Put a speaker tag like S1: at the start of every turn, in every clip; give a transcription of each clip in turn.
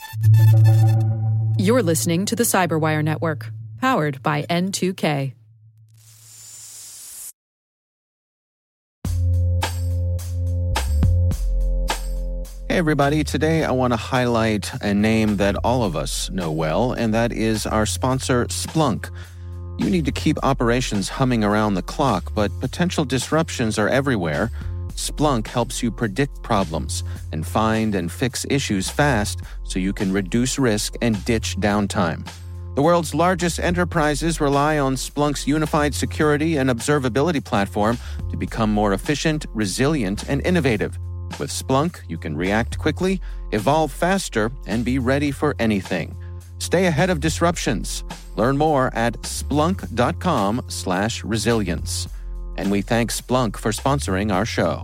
S1: You're listening to the Cyberwire Network, powered by N2K.
S2: Hey everybody, today I want to highlight a name that all of us know well, and that is our sponsor, Splunk. You need to keep operations humming around the clock, but potential disruptions are everywhere. Splunk helps you predict problems and find and fix issues fast so you can reduce risk and ditch downtime. The world's largest enterprises rely on Splunk's unified security and observability platform to become more efficient, resilient, and innovative. With Splunk, you can react quickly, evolve faster, and be ready for anything. Stay ahead of disruptions. Learn more at splunk.com/resilience. And we thank Splunk for sponsoring our show.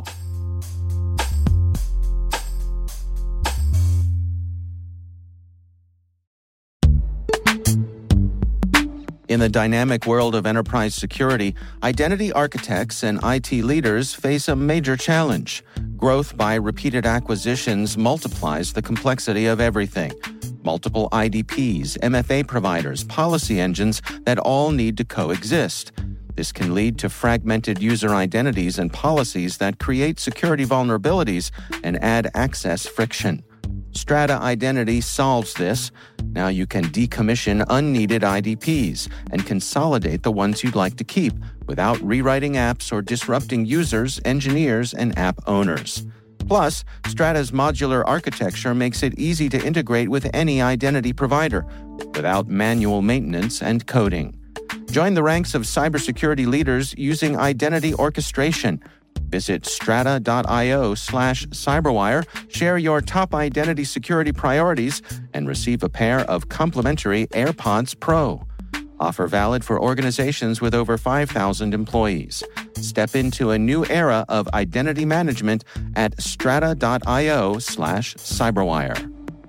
S2: In the dynamic world of enterprise security, identity architects and IT leaders face a major challenge. Growth by repeated acquisitions multiplies the complexity of everything. Multiple IDPs, MFA providers, policy engines that all need to coexist. This can lead to fragmented user identities and policies that create security vulnerabilities and add access friction. Strata Identity solves this. Now you can decommission unneeded IDPs and consolidate the ones you'd like to keep without rewriting apps or disrupting users, engineers, and app owners. Plus, Strata's modular architecture makes it easy to integrate with any identity provider without manual maintenance and coding. Join the ranks of cybersecurity leaders using identity orchestration. Visit strata.io/cyberwire, share your top identity security priorities, and receive a pair of complimentary AirPods Pro. Offer valid for organizations with over 5,000 employees. Step into a new era of identity management at strata.io/cyberwire.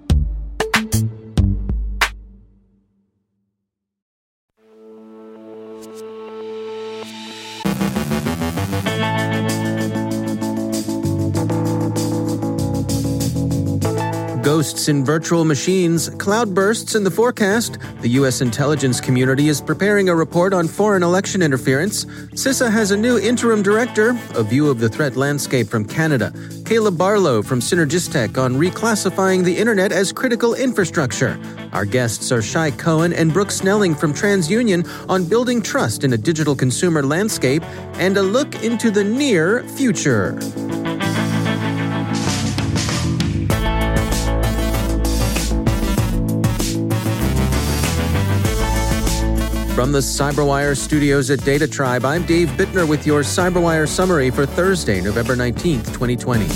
S3: Ghosts in virtual machines, cloudbursts in the forecast. The U.S. intelligence community is preparing a report on foreign election interference. CISA has a new interim director. A view of the threat landscape from Canada. Caleb Barlow from Synergistech on reclassifying the internet as critical infrastructure. Our guests are Shai Cohen and Brooke Snelling from TransUnion on building trust in a digital consumer landscape and a look into the near future. From the Cyberwire studios at Data Tribe, I'm Dave Bittner with your Cyberwire summary for Thursday, November 19th, 2020.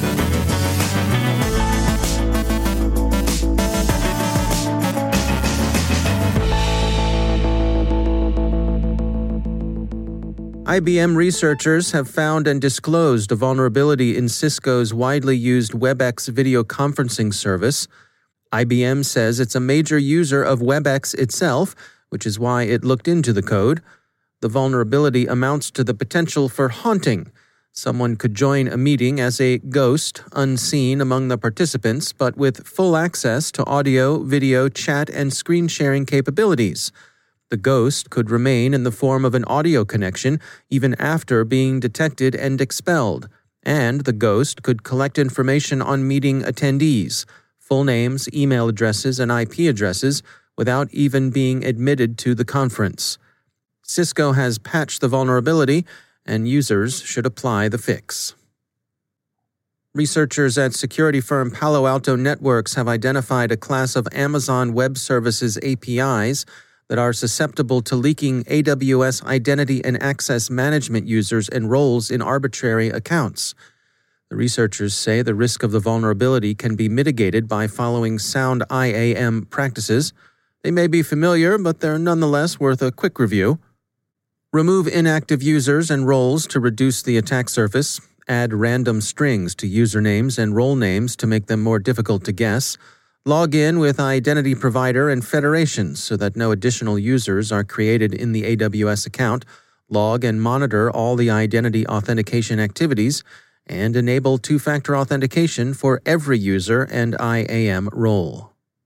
S3: IBM researchers have found and disclosed a vulnerability in Cisco's widely used WebEx video conferencing service. IBM says it's a major user of WebEx itself, which is why it looked into the code. The vulnerability amounts to the potential for haunting. Someone could join a meeting as a ghost, unseen among the participants, but with full access to audio, video, chat, and screen sharing capabilities. The ghost could remain in the form of an audio connection even after being detected and expelled. And the ghost could collect information on meeting attendees, full names, email addresses, and IP addresses, without even being admitted to the conference. Cisco has patched the vulnerability, and users should apply the fix. Researchers at security firm Palo Alto Networks have identified a class of Amazon Web Services APIs that are susceptible to leaking AWS identity and access management users and roles in arbitrary accounts. The researchers say the risk of the vulnerability can be mitigated by following sound IAM practices. They may be familiar, but they're nonetheless worth a quick review. Remove inactive users and roles to reduce the attack surface. Add random strings to usernames and role names to make them more difficult to guess. Log in with identity provider and federations so that no additional users are created in the AWS account. Log and monitor all the identity authentication activities. And enable two-factor authentication for every user and IAM role.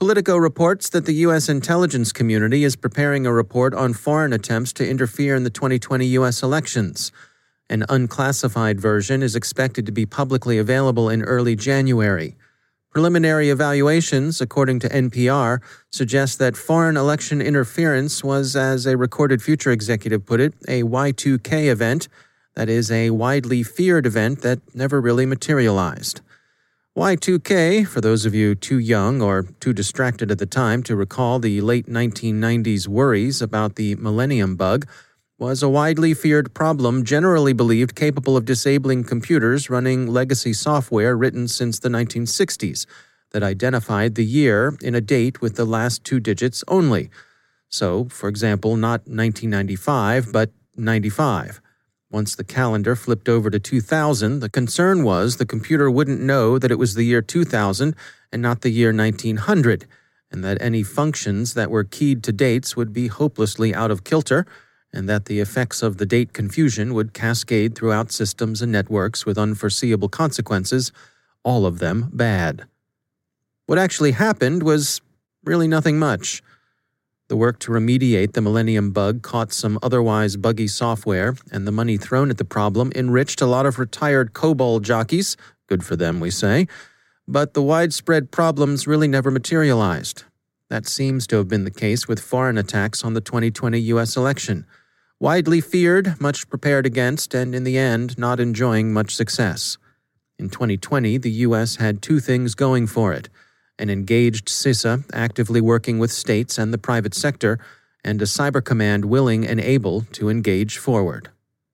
S3: Politico reports that the U.S. intelligence community is preparing a report on foreign attempts to interfere in the 2020 U.S. elections. An unclassified version is expected to be publicly available in early January. Preliminary evaluations, according to NPR, suggest that foreign election interference was, as a Recorded Future executive put it, a Y2K event, that is, a widely feared event that never really materialized. Y2K, for those of you too young or too distracted at the time to recall the late 1990s worries about the millennium bug, was a widely feared problem generally believed capable of disabling computers running legacy software written since the 1960s that identified the year in a date with the last two digits only. So, for example, not 1995, but 95. Once the calendar flipped over to 2000, the concern was the computer wouldn't know that it was the year 2000 and not the year 1900, and that any functions that were keyed to dates would be hopelessly out of kilter, and that the effects of the date confusion would cascade throughout systems and networks with unforeseeable consequences, all of them bad. What actually happened was really nothing much. The work to remediate the millennium bug caught some otherwise buggy software, and the money thrown at the problem enriched a lot of retired COBOL jockeys, good for them, we say, but the widespread problems really never materialized. That seems to have been the case with foreign attacks on the 2020 U.S. election. Widely feared, much prepared against, and in the end, not enjoying much success. In 2020, the U.S. had two things going for it: an engaged CISA actively working with states and the private sector, and a cyber command willing and able to engage forward.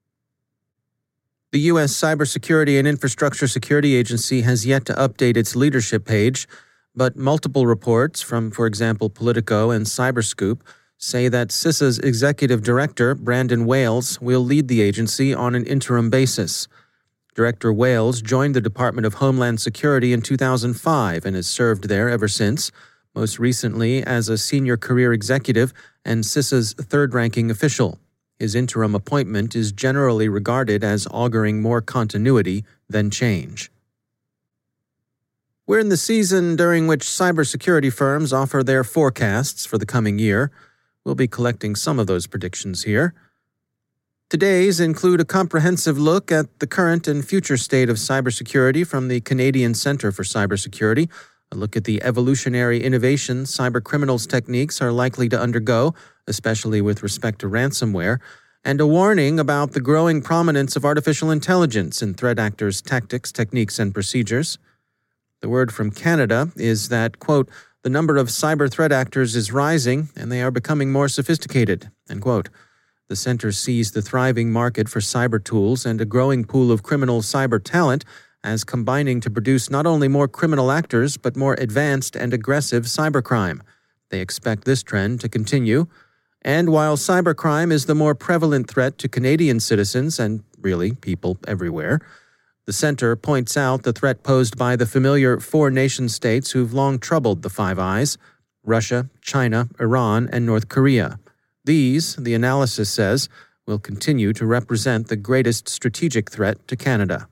S3: The U.S. Cybersecurity and Infrastructure Security Agency has yet to update its leadership page, but multiple reports from, for example, Politico and Cyberscoop say that CISA's executive director, Brandon Wales, will lead the agency on an interim basis. Director Wales joined the Department of Homeland Security in 2005 and has served there ever since, most recently as a senior career executive and CISA's third-ranking official. His interim appointment is generally regarded as auguring more continuity than change. We're in the season during which cybersecurity firms offer their forecasts for the coming year. We'll be collecting some of those predictions here. Today's include a comprehensive look at the current and future state of cybersecurity from the Canadian Centre for Cybersecurity, a look at the evolutionary innovations cybercriminals' techniques are likely to undergo, especially with respect to ransomware, and a warning about the growing prominence of artificial intelligence in threat actors' tactics, techniques, and procedures. The word from Canada is that, quote, the number of cyber threat actors is rising and they are becoming more sophisticated, end quote. The center sees the thriving market for cyber tools and a growing pool of criminal cyber talent as combining to produce not only more criminal actors but more advanced and aggressive cybercrime. They expect this trend to continue. And while cybercrime is the more prevalent threat to Canadian citizens and, really, people everywhere, the center points out the threat posed by the familiar four nation-states who've long troubled the Five Eyes: Russia, China, Iran, and North Korea. These, the analysis says, will continue to represent the greatest strategic threat to Canada.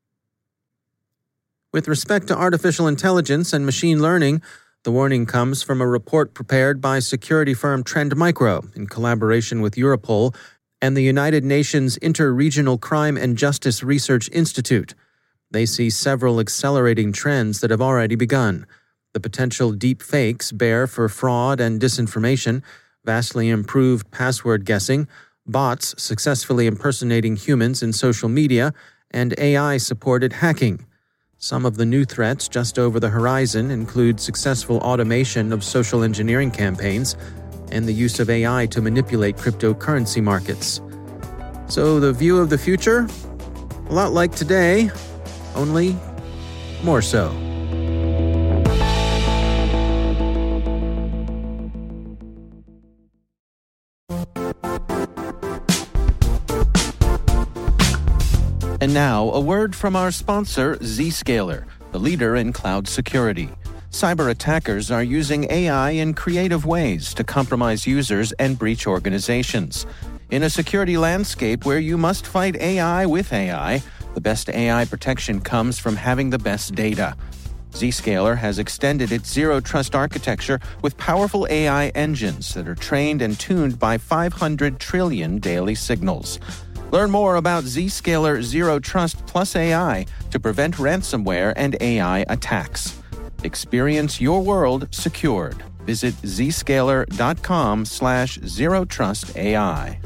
S3: With respect to artificial intelligence and machine learning, the warning comes from a report prepared by security firm Trend Micro in collaboration with Europol and the United Nations Inter-Regional Crime and Justice Research Institute. They see several accelerating trends that have already begun. The potential deep fakes bear for fraud and disinformation, vastly improved password guessing, bots successfully impersonating humans in social media, and AI-supported hacking. Some of the new threats just over the horizon include successful automation of social engineering campaigns and the use of AI to manipulate cryptocurrency markets. So the view of the future? A lot like today, only more so.
S2: And now, a word from our sponsor, Zscaler, the leader in cloud security. Cyber attackers are using AI in creative ways to compromise users and breach organizations. In a security landscape where you must fight AI with AI, the best AI protection comes from having the best data. Zscaler has extended its Zero Trust architecture with powerful AI engines that are trained and tuned by 500 trillion daily signals. Learn more about Zscaler Zero Trust plus AI to prevent ransomware and AI attacks. Experience your world secured. Visit zscaler.com/zerotrustai.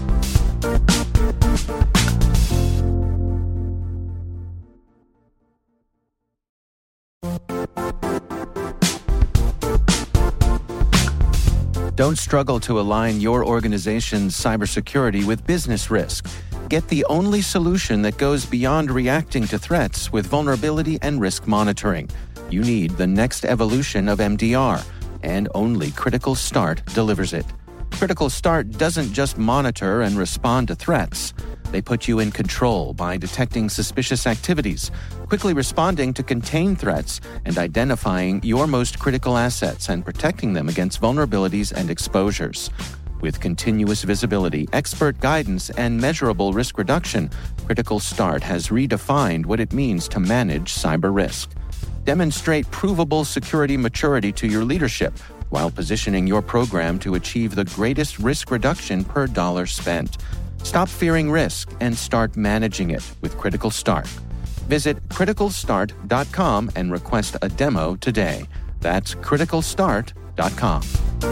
S2: Don't struggle to align your organization's cybersecurity with business risk. Get the only solution that goes beyond reacting to threats with vulnerability and risk monitoring. You need the next evolution of MDR, and only Critical Start delivers it. Critical Start doesn't just monitor and respond to threats. They put you in control by detecting suspicious activities, quickly responding to contain threats, and identifying your most critical assets and protecting them against vulnerabilities and exposures. With continuous visibility, expert guidance, and measurable risk reduction, Critical Start has redefined what it means to manage cyber risk. Demonstrate provable security maturity to your leadership while positioning your program to achieve the greatest risk reduction per dollar spent. Stop fearing risk and start managing it with Critical Start. Visit criticalstart.com and request a demo today. That's criticalstart.com.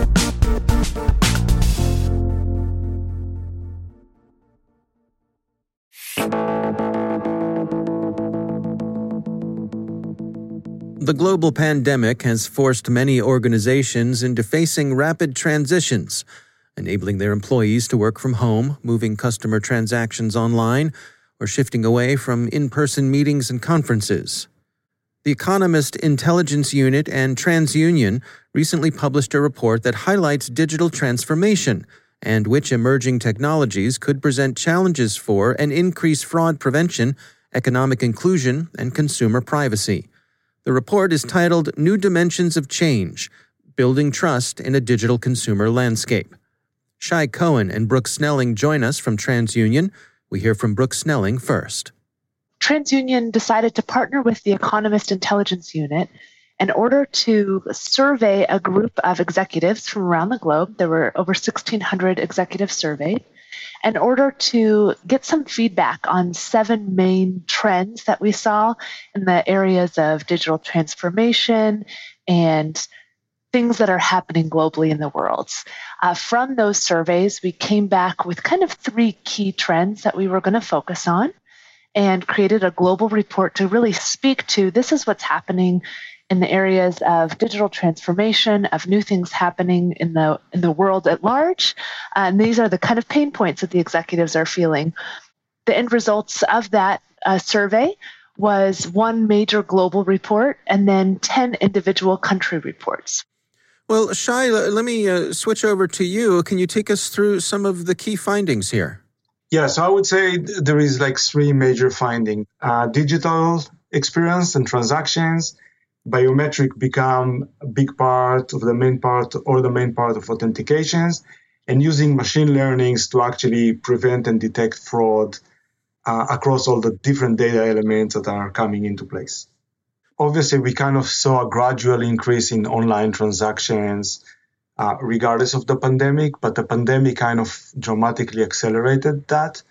S3: The global pandemic has forced many organizations into facing rapid transitions, enabling their employees to work from home, moving customer transactions online, or shifting away from in-person meetings and conferences. The Economist Intelligence Unit and TransUnion recently published a report that highlights digital transformation and which emerging technologies could present challenges for and increase fraud prevention, economic inclusion, and consumer privacy. The report is titled New Dimensions of Change: Building Trust in a Digital Consumer Landscape. Shai Cohen and Brooke Snelling join us from TransUnion. We hear from Brooke Snelling first.
S4: TransUnion decided to partner with the Economist Intelligence Unit in order to survey a group of executives from around the globe. There were over 1,600 executives surveyed, in order to get some feedback on 7 main trends that we saw in the areas of digital transformation and things that are happening globally in the world. From those surveys, we came back with kind of 3 key trends that we were going to focus on and created a global report to really speak to this is what's happening in the areas of digital transformation, of new things happening in the world at large. And these are the kind of pain points that the executives are feeling. The end results of that survey was 1 major global report and then 10 individual country reports.
S3: Well, Shai, let me switch over to you. Can you take us through some of the key findings here?
S5: Yeah, so I would say there is 3 major findings. Digital experience and transactions, biometric become a big part of the main part or the main part of authentications, and using machine learnings to actually prevent and detect fraud across all the different data elements that are coming into place. Obviously, we kind of saw a gradual increase in online transactions regardless of the pandemic, but the pandemic kind of dramatically accelerated that.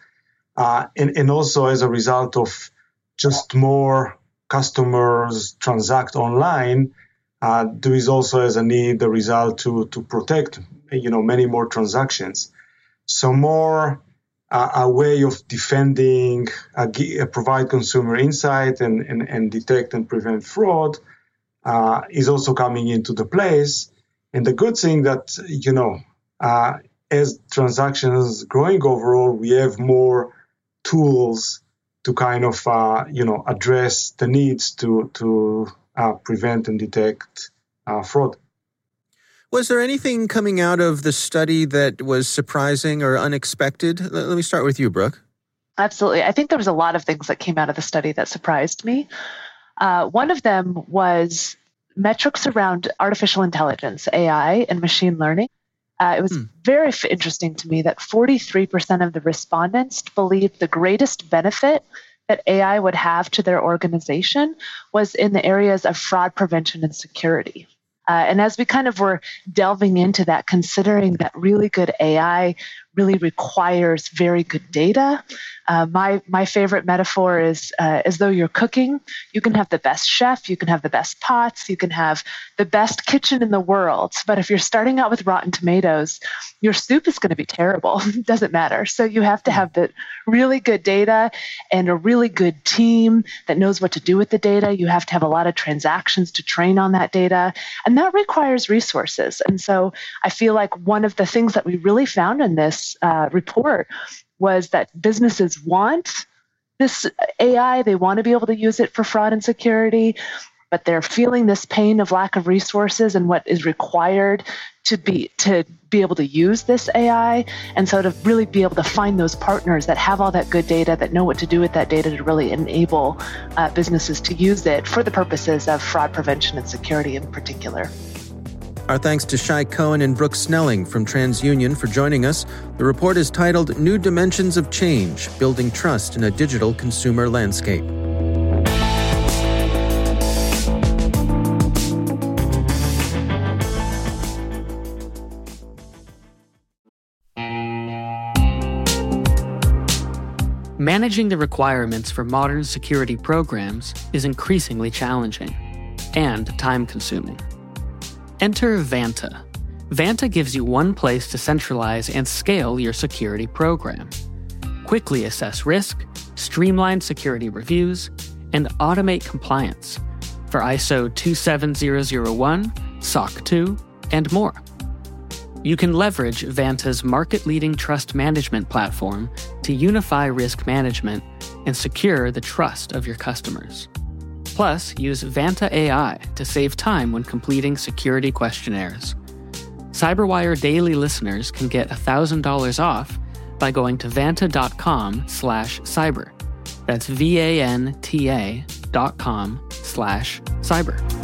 S5: And also as a result of just more customers transact online, there is also as a need, the result to protect, many more transactions. So more a way of defending, provide consumer insight and detect and prevent fraud is also coming into the place. And the good thing that, as transactions growing overall, we have more tools to kind of, address the needs to prevent and detect fraud.
S3: Was there anything coming out of the study that was surprising or unexpected? Let me start with you, Brooke.
S4: Absolutely. I think there was a lot of things that came out of the study that surprised me. One of them was metrics around artificial intelligence, AI, and machine learning. It was very interesting to me that 43% of the respondents believed the greatest benefit that AI would have to their organization was in the areas of fraud prevention and security. And as we kind of were delving into that, considering that really good AI really requires very good data, my favorite metaphor is as though you're cooking. You can have the best chef, you can have the best pots, you can have the best kitchen in the world. But if you're starting out with rotten tomatoes, your soup is going to be terrible. It doesn't matter. So you have to have the really good data and a really good team that knows what to do with the data. You have to have a lot of transactions to train on that data. And that requires resources. And so I feel like one of the things that we really found in this report was that businesses want this AI. They want to be able to use it for fraud and security, but they're feeling this pain of lack of resources and what is required to be able to use this AI. And so to really be able to find those partners that have all that good data, that know what to do with that data to really enable businesses to use it for the purposes of fraud prevention and security in particular.
S3: Our thanks to Shai Cohen and Brooke Snelling from TransUnion for joining us. The report is titled New Dimensions of Change, Building Trust in a Digital Consumer Landscape.
S6: Managing the requirements for modern security programs is increasingly challenging and time-consuming. Enter Vanta. Vanta gives you one place to centralize and scale your security program. Quickly assess risk, streamline security reviews, and automate compliance for ISO 27001, SOC 2, and more. You can leverage Vanta's market-leading trust management platform to unify risk management and secure the trust of your customers. Plus, use Vanta AI to save time when completing security questionnaires. CyberWire Daily listeners can get $1,000 off by going to vanta.com/cyber. That's VANTA.com/cyber.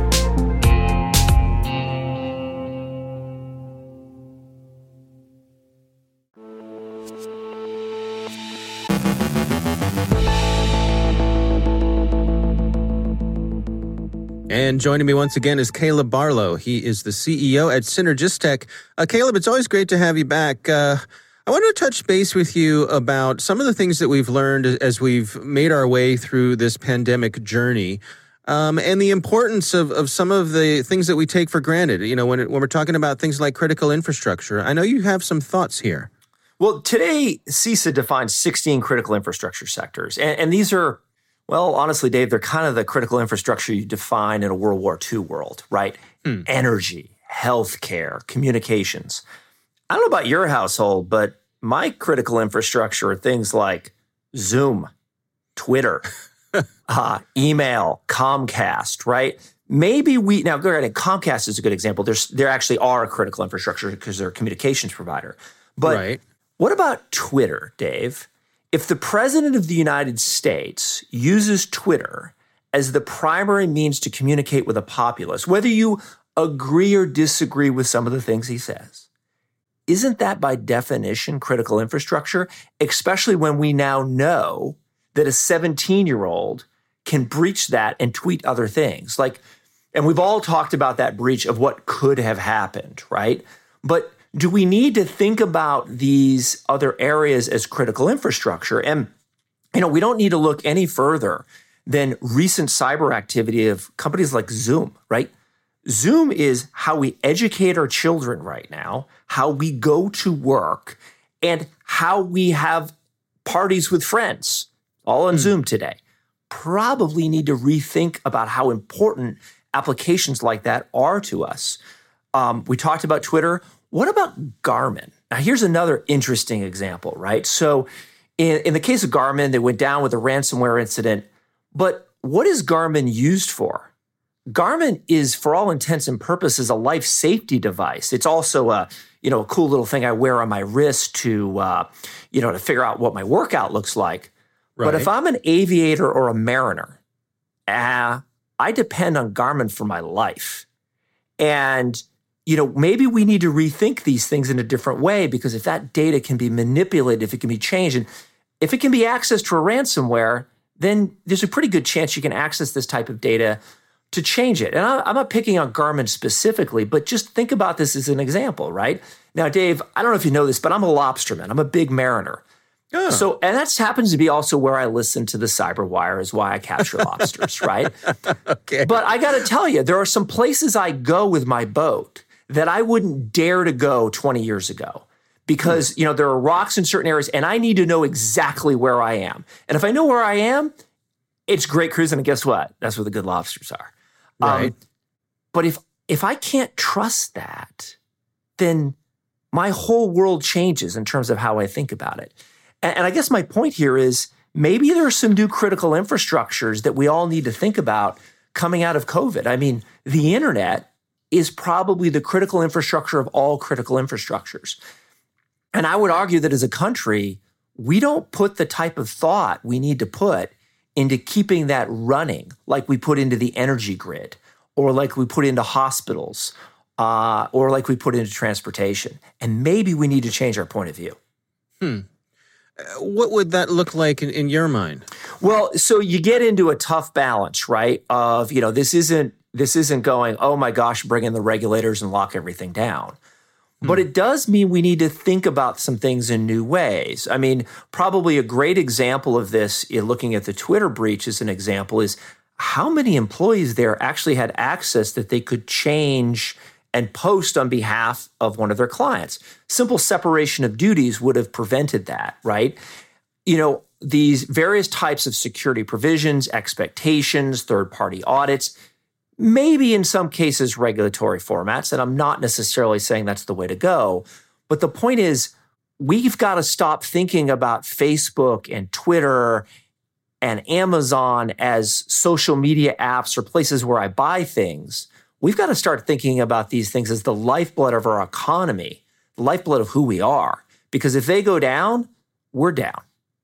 S3: And joining me once again is Caleb Barlow. He is the CEO at Synergistech. Caleb, it's always great to have you back. I wanted to touch base with you about some of the things that we've learned as we've made our way through this pandemic journey, and the importance of some of the things that we take for granted. You know, when we're talking about things like critical infrastructure. I know you have some thoughts here.
S7: Well, today, CISA defines 16 critical infrastructure sectors, and these are, well, honestly, Dave, they're kind of the critical infrastructure you define in a World War II world, right? Energy, healthcare, communications. I don't know about your household, but my critical infrastructure are things like Zoom, Twitter, email, Comcast, right? Maybe now, granted, Comcast is a good example. There actually are a critical infrastructure because they're a communications provider. But What about Twitter, Dave? If the President of the United States uses Twitter as the primary means to communicate with a populace, whether you agree or disagree with some of the things he says, isn't that by definition critical infrastructure, especially when we now know that a 17-year-old can breach that and tweet other things? And we've all talked about that breach of what could have happened, right? But do we need to think about these other areas as critical infrastructure? And, we don't need to look any further than recent cyber activity of companies like Zoom, right? Zoom is how we educate our children right now, how we go to work, and how we have parties with friends, all on Zoom today. Probably need to rethink about how important applications like that are to us. We talked about Twitter. What about Garmin? Now, here's another interesting example, right? So in the case of Garmin, they went down with a ransomware incident. But what is Garmin used for? Garmin is, for all intents and purposes, a life safety device. It's also a cool little thing I wear on my wrist to figure out what my workout looks like. Right. But if I'm an aviator or a mariner, I depend on Garmin for my life. And maybe we need to rethink these things in a different way, because if that data can be manipulated, if it can be changed, and if it can be accessed for ransomware, then there's a pretty good chance you can access this type of data to change it. And I'm not picking on Garmin specifically, but just think about this as an example, right? Now, Dave, I don't know if you know this, but I'm a lobsterman. I'm a big mariner. Oh. So, and that happens to be also where I listen to the Cyberwire, is why I capture lobsters, right?
S3: Okay.
S7: But I got to tell you, there are some places I go with my boat that I wouldn't dare to go 20 years ago because, there are rocks in certain areas and I need to know exactly where I am. And if I know where I am, it's great cruising. And guess what? That's where the good lobsters are.
S3: Right.
S7: But if I can't trust that, then my whole world changes in terms of how I think about it. And I guess my point here is maybe there are some new critical infrastructures that we all need to think about coming out of COVID. I mean, the internet is probably the critical infrastructure of all critical infrastructures. And I would argue that as a country, we don't put the type of thought we need to put into keeping that running like we put into the energy grid or like we put into hospitals or like we put into transportation. And maybe we need to change our point of view.
S3: What would that look like in your mind?
S7: Well, so you get into a tough balance, right? Of, this isn't going, oh my gosh, bring in the regulators and lock everything down. But it does mean we need to think about some things in new ways. I mean, probably a great example of this in looking at the Twitter breach as an example is how many employees there actually had access that they could change and post on behalf of one of their clients. Simple separation of duties would have prevented that, right? These various types of security provisions, expectations, third-party audits, maybe in some cases regulatory formats, and I'm not necessarily saying that's the way to go. But the point is, we've got to stop thinking about Facebook and Twitter and Amazon as social media apps or places where I buy things. We've got to start thinking about these things as the lifeblood of our economy, the lifeblood of who we are. Because if they go down, we're down.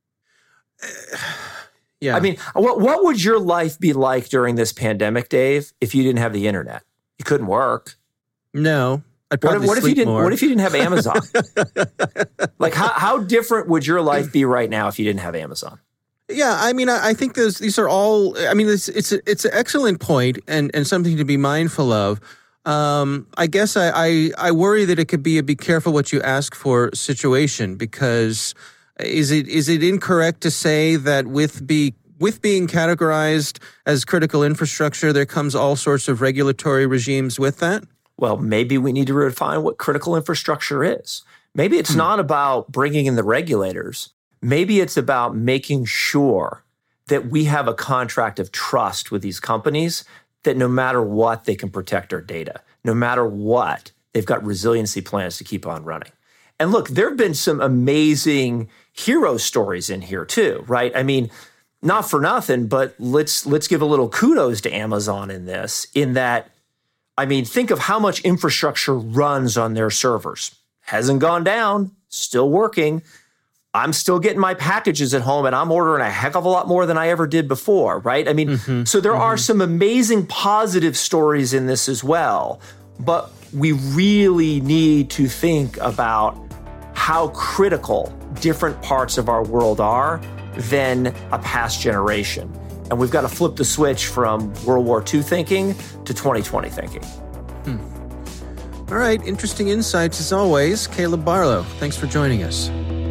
S3: Yeah.
S7: I mean, what would your life be like during this pandemic, Dave, if you didn't have the internet? You couldn't work.
S3: No. I'd probably sleep more.
S7: What if you didn't have Amazon? Like, how different would your life be right now if you didn't have Amazon?
S3: Yeah, I mean, I think these are all. I mean, it's an excellent point and something to be mindful of. I guess I worry that it could be a be careful what you ask for situation, because is it incorrect to say that with being categorized as critical infrastructure, there comes all sorts of regulatory regimes with that?
S7: Well, maybe we need to redefine what critical infrastructure is. Maybe it's not about bringing in the regulators. Maybe it's about making sure that we have a contract of trust with these companies that no matter what, they can protect our data. No matter what, they've got resiliency plans to keep on running. And look, there have been some amazing hero stories in here too, right? I mean, not for nothing, but let's give a little kudos to Amazon in this, in that, I mean, think of how much infrastructure runs on their servers. Hasn't gone down, still working. I'm still getting my packages at home and I'm ordering a heck of a lot more than I ever did before, right? I mean, so there are some amazing positive stories in this as well, but we really need to think about how critical different parts of our world are than a past generation. And we've got to flip the switch from World War II thinking to 2020 thinking.
S3: All right, interesting insights as always. Caleb Barlow, thanks for joining us.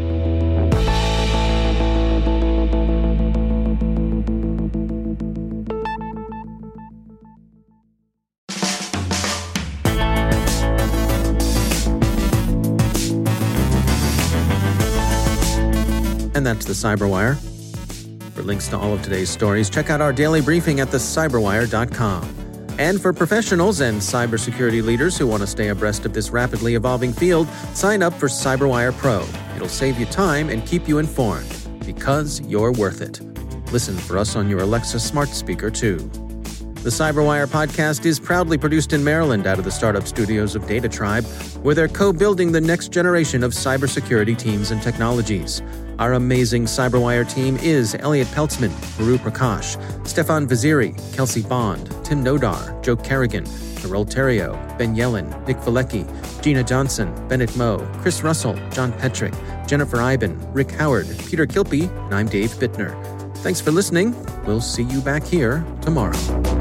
S3: And that's the Cyberwire. For links to all of today's stories, check out our daily briefing at thecyberwire.com. And for professionals and cybersecurity leaders who want to stay abreast of this rapidly evolving field, sign up for Cyberwire Pro. It'll save you time and keep you informed, because you're worth it. Listen for us on your Alexa smart speaker, too. The Cyberwire podcast is proudly produced in Maryland out of the startup studios of Data Tribe, where they're co-building the next generation of cybersecurity teams and technologies. Our amazing Cyberwire team is Elliot Peltzman, Guru Prakash, Stefan Vaziri, Kelsey Bond, Tim Nodar, Joe Kerrigan, Narol Terrio, Ben Yellen, Nick Valecki, Gina Johnson, Bennett Moe, Chris Russell, John Petrick, Jennifer Iben, Rick Howard, Peter Kilpie, and I'm Dave Bittner. Thanks for listening. We'll see you back here tomorrow.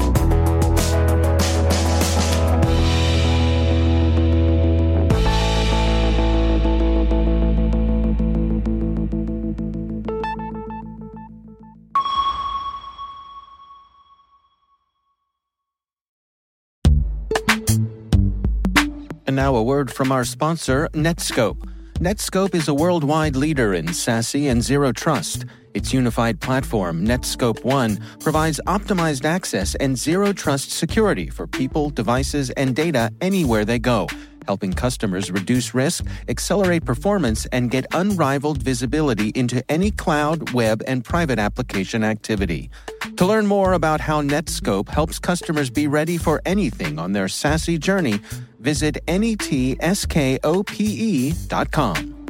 S2: And now a word from our sponsor, Netskope. Netskope is a worldwide leader in SASE and Zero Trust. Its unified platform, Netskope One, provides optimized access and Zero Trust security for people, devices, and data anywhere they go, helping customers reduce risk, accelerate performance, and get unrivaled visibility into any cloud, web, and private application activity. To learn more about how Netskope helps customers be ready for anything on their SASE journey, visit netskope.com.